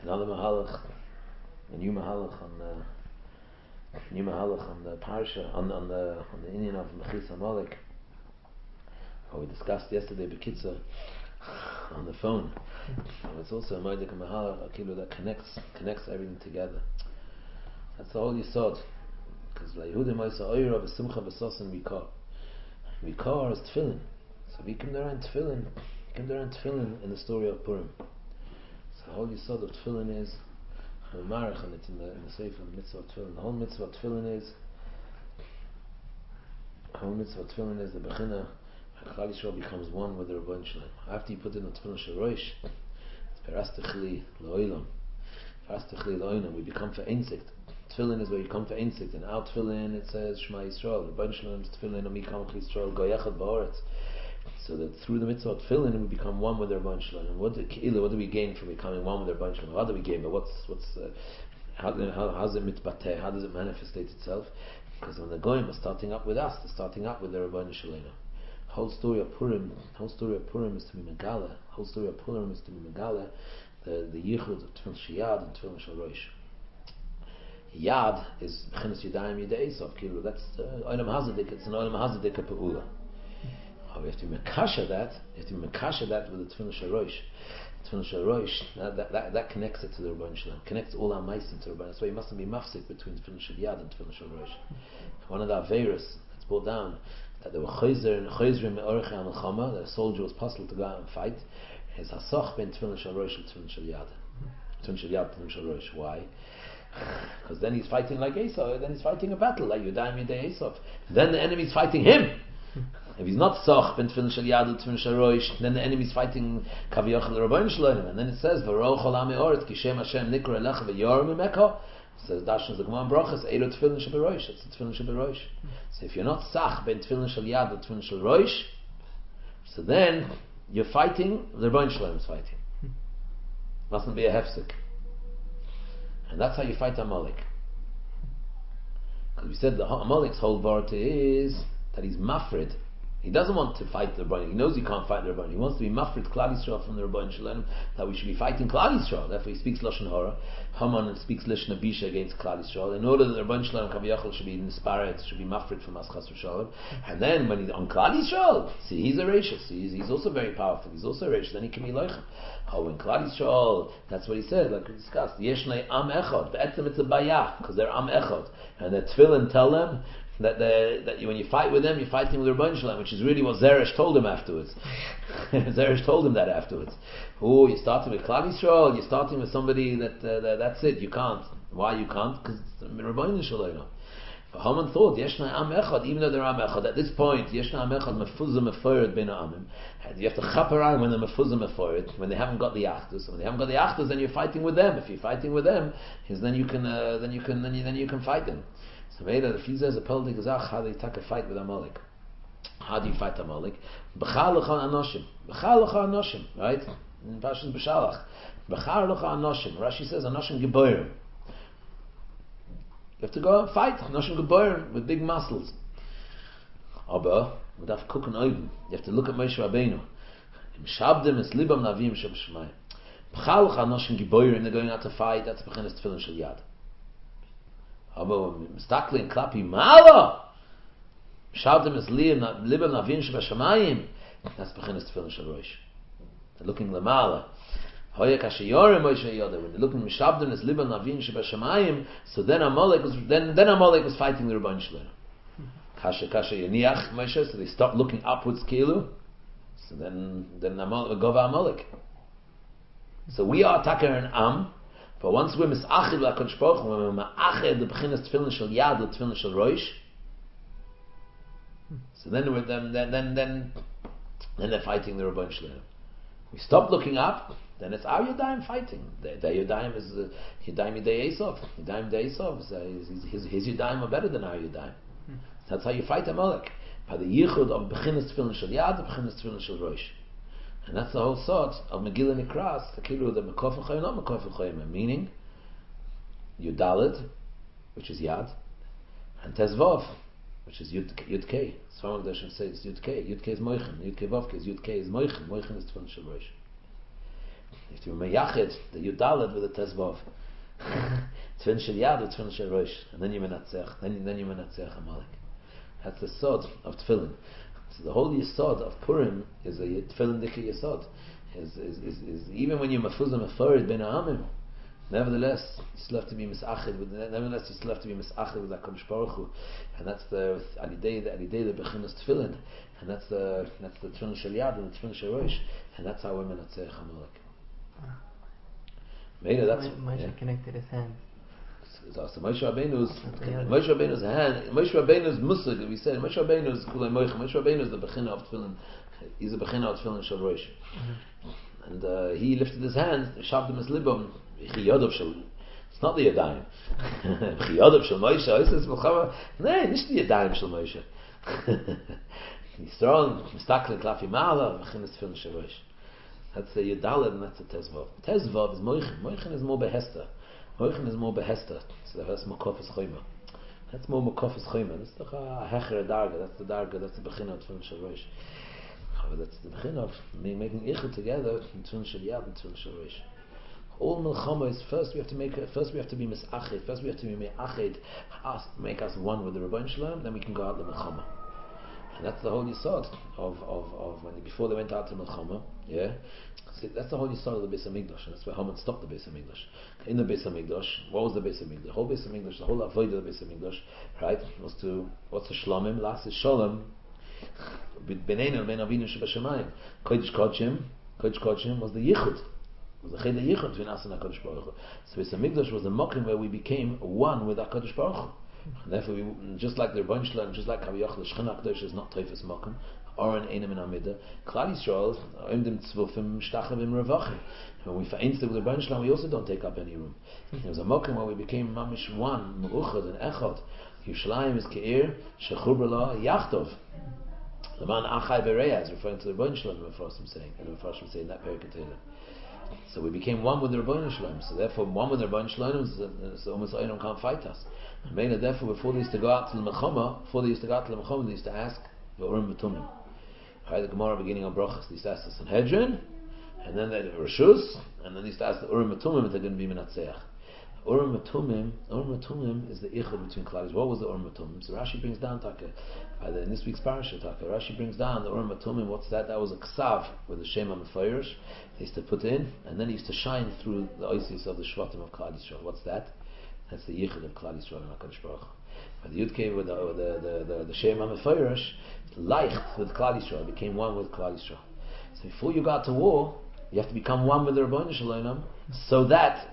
another Mahalach, a new Mahalach on the Parsha, on the Indian of Mechis Amalek. We discussed yesterday Bekitza on the phone. It's also a Moedik Mahalach Akilu that connects everything together. That's the whole Yisod. Because Yehudim Moisa Oira V'Simcha V'Sosin Vikar is Tefillin. So we come there and Tefillin in the story of Purim. So the whole Yisod of Tefillin is Marach, and it's in the Sefer of the Mitzvah of Tefillin. The whole Mitzvah of Tefillin is the Bechina. Klal Yisrael becomes one with the Rebbeinu Shalom. After you put in the Tefillin Shorosh, it's Perastechli Lo'ilam. Perastechli Lo'ilam. We become for Einzig. Tefillin is where you come for Einzig. And out Tefillin it says Shema Yisrael. Rebbeinu Shalom's Tefillin Ami Kamach Yisrael Goyechad Ba'aretz. So that through the Mitzvah of Tefillin we become one with the Rebbeinu Shalom. And what do we gain from becoming one with the Rebbeinu Shalom? How do we gain? But how does it mitbateh? How does it manifestate itself? Because when the Goyim are starting up with us, they're starting up with the Rebbeinu Shalom. Whole story of Purim is to be Megala. The Yichud of Tefillin Sheyad and Tefillin Shel Rosh. Yad is Bechinas Yadayim Yidei Esav. That's Olam Hazadik. It's an Olam Hazadik Pe'ula. We have to be Mekasha that. You have to be Mekasha that with the Tefillin Shel Rosh. Tefillin Shel Rosh, that connects it to the Rebbeinu Shalom. Connects all our meisim to the Rebbeinu. That's why you mustn't be mafsik between Tefillin Shel Yad and Tefillin Shel Rosh. One of the Averis that's brought down, that there were chayzrim me'orech ha'melchama, that a soldier was puzzled to go out and fight. His hasoch ben Tefillin Shel Rosh and Tefillin Shel Yad. Tefillin Shel Yad, Tefillin Shel Rosh. Why? Because then he's fighting like Esau. Then he's fighting a battle like Yudayim Yidei Esau. Then the enemy's fighting him. If he's not soch ben Tefillin Shel Yad and Tefillin Shel Rosh, then the enemy's fighting Kaviyachal Rebbeinu Shalom. And then it says V'roch olam me'oretz ki shem Hashem nikra elecha v'yor mimeko. Says Dashon the Gemara Brachas Eiro Tefillin Shel Rosh. It's the Tefillin Shel Rosh. So if you're not sach ben Tefillin Shel Yad and Tefillin Shel Rosh, so then you're fighting the Rebbeinu Shalom is fighting. Mustn't be a hefsek. And that's how you fight Amalek. Because we said the Amalek's whole vart is that he's mafrid. He doesn't want to fight the Rebbeinu. He knows he can't fight the Rebbeinu. He wants to be mafrid Klal Yisrael from the Rebbeinu Shalom, that we should be fighting Klal Yisrael. Therefore he speaks Lashon Hara. Haman speaks Lashon Abisha against Klal Yisrael. In order that the Rebbeinu Shalom Kaviyachal should be nisparet, should be mafrid from Aschas Shalom. And then when he's on Klal Yisrael, see, he's a rachis. He's also very powerful. He's also a rachis. Then he can be loichem. Oh, in Klal Yisrael, that's what he said, like we discussed. Yeshnei Am Echad. Be'etzem it's a bayah, because they're Am Echad. And the Tefillin tell them that when you fight with them, you're fighting with the Rebbeinu Shalom, which is really what Zeresh told him afterwards. Zeresh told him that afterwards. Oh, you're starting with Klal Yisrael, you're starting with somebody that's it, you can't. Why you can't? Because it's Rebbeinu Shalom. But Haman thought, Yeshna Am Echad, even though they're Am Echad, at this point, Yeshna Am Echad, Mefuzah Mefored Ben Amim. You have to chaparang when they're Mefuzah Mefored, when they haven't got the Achdus. When they haven't got the Achdus, then you're fighting with them. If you're fighting with them, then you can fight them. So Veda, the Fiza is a Peldik Zach, how they take a fight with Amalek. How do you fight Amalek? B'char l'cha anoshim, right? In Parshas B'shalach. B'char l'cha anoshim. Rashi says anoshim geborim. You have to go and fight anoshim geborim with big muscles. Aber with af kuchen oiden. You have to look at Moshe Rabbeinu. Im shabdim es libam navim sheb shmayim. B'char l'cha anoshim geborim. They're going out to fight. That's Bechinas Tefillin Shel Yad. Aber mistakli klapi mala. Shavdim es libam navim sheba shamayim. That's Bechinas Tefillin Shel Rosh. They're looking lemala. Hoya kashiyorim Moshe Yoda. When they're looking mishavdim es libam navim sheba shamayim, so then Amalek was fighting the Rebbeinu Shalom. Kasha yaniach Moshe. So they stopped looking upwards kilu. So then Amalek gova Amalek. So we are Takar and Am. But once we're misachid l'HaKadosh Baruch Hu, when we're ma'achid the Bechinas Tefillin Shel Yad, the Tefillin Shel Rosh, so then they're fighting the Rebbeinu Shalom. We stop looking up, then it's our Yadayim fighting. The Yadayim is Yadayim Yidei Esav. Yadayim Yidei Esav. His Yadayim are better than our Yadayim. That's how you fight Amalek. By the yichud of Bechinas Tefillin Shel Yad, the Bechinas Tefillin Shel Rosh. And that's the whole sort of Megillah Nikras, the Kilu, the Mekofel Chayim, not Mekofel Chayim, meaning Yudalid, which is Yad, and Tezvav, which is Yud Kei. Svarim Gdoshim say it's Yud Kei. Yud Kei is Moichin. Yud Kei Vav Kei is Yud Kei is Moichin. Moichin is Tefillin Shel Rosh. If you meyached the Yudalad with the Tezvav, Tfilin Shel Yad with Tfilin Shel Rosh, and then you menatzech, then you menatzech Amalek. That's the sod of Tfilin. So the whole yesod of Purim is a Tfilin Diki yesod. Is even when you're mafuzah mefarid ben ha'amim, nevertheless you still have to be misachid with. Nevertheless you still have to be misachid with HaKadosh Baruch Hu, and that's the alidei the bechinas Tfilin, and that's the Tfilin Shel Yad and the Tfilin Shel Rosh, and that's how women menatzech Amalek. Maybe that's Moshe connected his hands. So Moshe Rabbeinu's hand, Moshe Rabbeinu's musig. We said Moshe Rabbeinu's kulei moich. Moshe Rabbeinu's the bechina of tefillin. He's a bechina of tefillin shel rosh. And he lifted his hand, shaved him as libam. Chiyadav shel. It's not the yadayim. Chiyadav shel Moshe. He says Melchama. No, nicht the yadayim shel Moshe. He's strong. Mistakle klafi ma'ala. Bechina tefillin shel rosh. That's the yadalad and that's the tezvav. Tezvav is moichin. Moichin is more behester. Moichin is more behester. So that's makofis choyma. That's more makofis choyma. That's the hecher darga. That's the darga. That's the bechina of tefillin shel rosh. That's the bechina of making ichud together in tefillin shel yad and tefillin shel rosh. All milchama is first we have to be misachid. First we have to be me'achid. Make us one with the Rebbeinu Shalom. Then we can go out the milchama. And that's the whole yisod of when before they went out to milchama. Yeah. See, that's the whole yisod of the Beis Hamikdash, and that's where Haman stopped the Beis Hamikdash. In the Beis Hamikdash, what was the Beis Hamikdash? The whole Beis Hamikdash, the whole avodah of the Beis Hamikdash, right, was to what's the shlomim? Last is shalom. B'neinel ben avinu shebashamayim. Kodesh kodshim was the yichud. Was the cheder yichud between us and HaKadosh Baruch Hu. So Beis Hamikdash was the mokim where we became one with HaKadosh Baruch Hu. And therefore, just like the Rebbeinu Shalom, just like Haviyach, the Shechina HaKadosh is not Teifes Mokum, or an Einem in Amida. Klal Yisrael, Oimdim Tzvufim, Shtachlavim Revachim. When we fa'inst with the Rebbeinu Shalom, we also don't take up any room. There was a Mokum where we became Mamish one, Me'uchad and Echad. Yerushalayim is Ke'ir, Shechubra La Yachtov. Leman Achai Bereya is referring to the Rebbeinu Shalom, the Mepharshim saying, and the Mepharshim saying that Perik Keteilah. So we became one with the Rebbeinu Shalom. So therefore, one with the Rebbeinu Shalom is almost Einom can't fight us. And mainly, therefore, before they used to go out to the Mechama, they used to ask the Urim V'Tumim. Right, the Gemara beginning of Brachas, they used to ask the Sanhedrin, and then they had Rishus, and then they used to ask the Urim V'Tumim if they're going to be Menatzeach. Urim V'Tumim is the Ichud between Klal Yisrael. What was the Urim V'Tumim? So Rashi brings down in this week's parasha Rashi brings down the Urim V'Tumim. What's that? That was a ksav with the Shem HaMefayers. They used to put in, and then he used to shine through the oasis of the Shvatim of Klal Yisrael. What's that? That's the yichud of Klal Yisrael and HaKadosh Baruch Hu. But the Yudkei with the Shem HaMefayers, leicht with Klal Yisrael, became one with Klal Yisrael. So before you got to war, you have to become one with the Rebbeinu Shalom, so that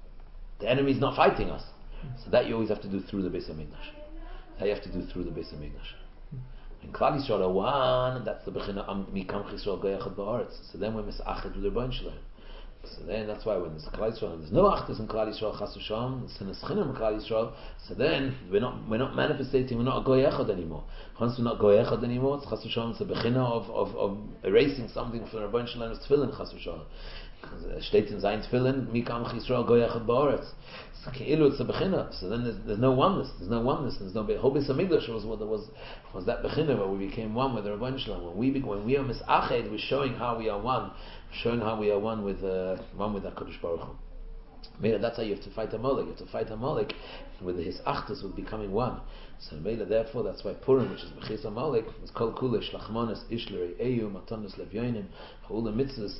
the enemy is not fighting us. So that you always have to do through the Beis Hamikdash. That you have to do through the Beis Hamikdash. And Klal Yisrael are one, that's the Bechina Mikam Chisrael Goyachad Ba'aretz. So then we're misachid with the Rebbeinu Shalom. So then that's why when there's Klal Yisrael and there's no Achdus in Klal Yisrael, Chas v'Shalom, it's in Eschinem in Klal Yisrael. So then we're not manifesting, we're not a Goy Echad anymore. Once we're not Goy Echad anymore, it's Chas v'Shalom, it's a Bechina of erasing something from Rebbeinu Shalom's Tefillin, Chas v'Shalom. Steht in sein Tefillin, Mikam Chisrael Goy Echad Ba'aretz. So Ke'ilu, it's a Bechina. So then there's no oneness. There's no whole Beis Hamikdash was that Bechina where we became one with the Rebbeinu Shalom. When we are misached, we're showing how we are one. Showing how we are one with HaKadosh Baruch Hu. Mela, that's how you have to fight Amalek. You have to fight Amalek with his achdus, with becoming one. So Mela, therefore, that's why Purim, which is Bechis Amalek, is called Kulesh Lachmanas Ishleri Eyu Matanas Levyonim. All the mitzvahs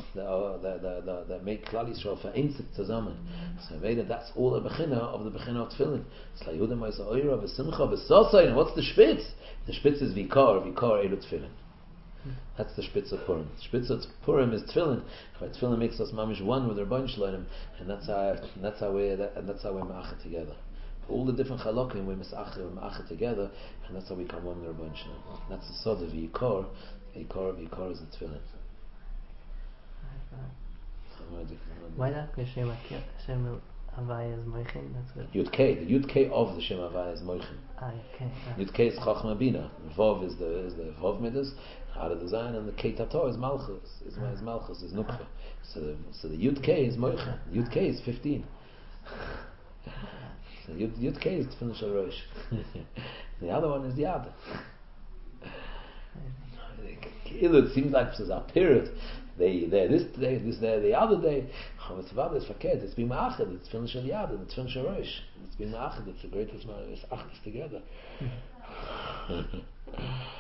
that make Klal Yisrael vereint zusammen. So Mela, that's all the Bechina of the Bechina of Tefillin. It's like Yehuda Ma'isa Oira V'Simcha V'Sosayin. What's the Spitz? The Spitz is Vikar Elu Tefillin. That's the Spitz of Purim. The Spitz of Purim is Tefillin. Tefillin makes us mamish one with the Rebbeinu Shalom, and that's how we're ma'achad together. All the different chalokim we're ma'achad together, and that's how we come one with the Rebbeinu Shalom. That's the sod of Yikor. Yikor is the Tefillin. Why not Hashem Havaya is Moichin? That's good. The Yud K of the Shem Havaya is Moichin. Okay. Yud K is Chachma Bina. Vov is the Vov Midas. Out of the Zion, and the K Tato is Malchus, is Malchus, is Nukva. So the Yud K is Moichin. Yud K is 15. So Yud K is Tefillin Shel Rosh. The other one is Yad. it seems like it's a period. They there this day, this there the other day. Chametz is verkehrt. It's being ma'achad. It's finished the Yad. It's finished Rosh. It's being ma'achad. It's the greatest. It's achas together.